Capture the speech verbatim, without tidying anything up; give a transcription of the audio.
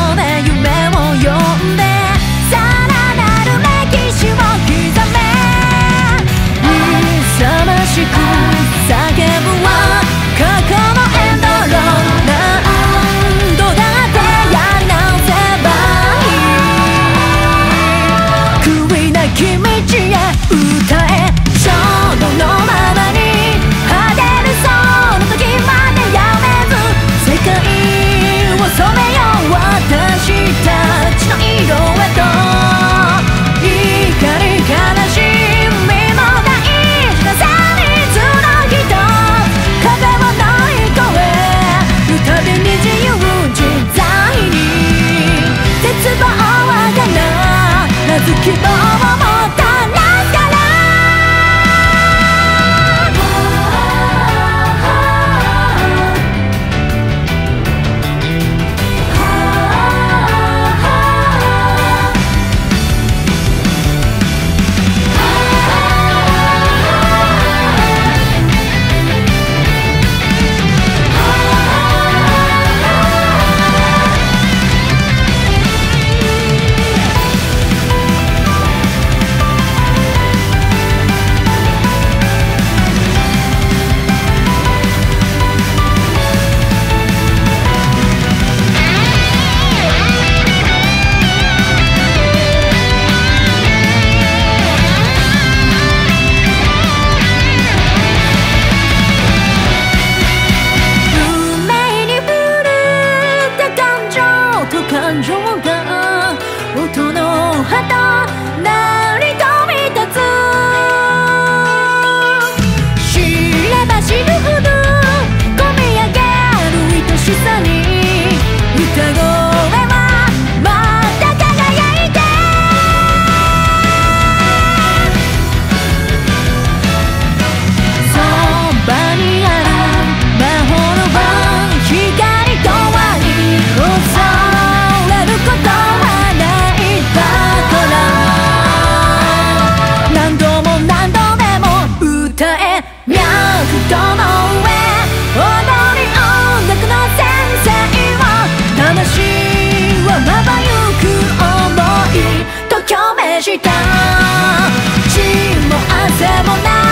で夢を呼んでさらなる歴史を刻め勇ましく叫ぶわ過去のエンドロール何度だってやり直せばいい悔いなき道へ歌え衝動のままに果てるその時までやめず世界を染めよう私たちの色へと怒り悲しみもないなさにつなぎと風を乗り越えるたびに自由自在に絶望は必ず希望をもたらすから感情が音の葉となり飛び立つ知れば知るほど込み上げる愛しさに歌声はまた輝いてそばにある魔法の輪光とはにこそことはないだから何度も何度でも歌え脈との上踊り音楽の先生を魂はまばゆく思いときょめした血も汗もない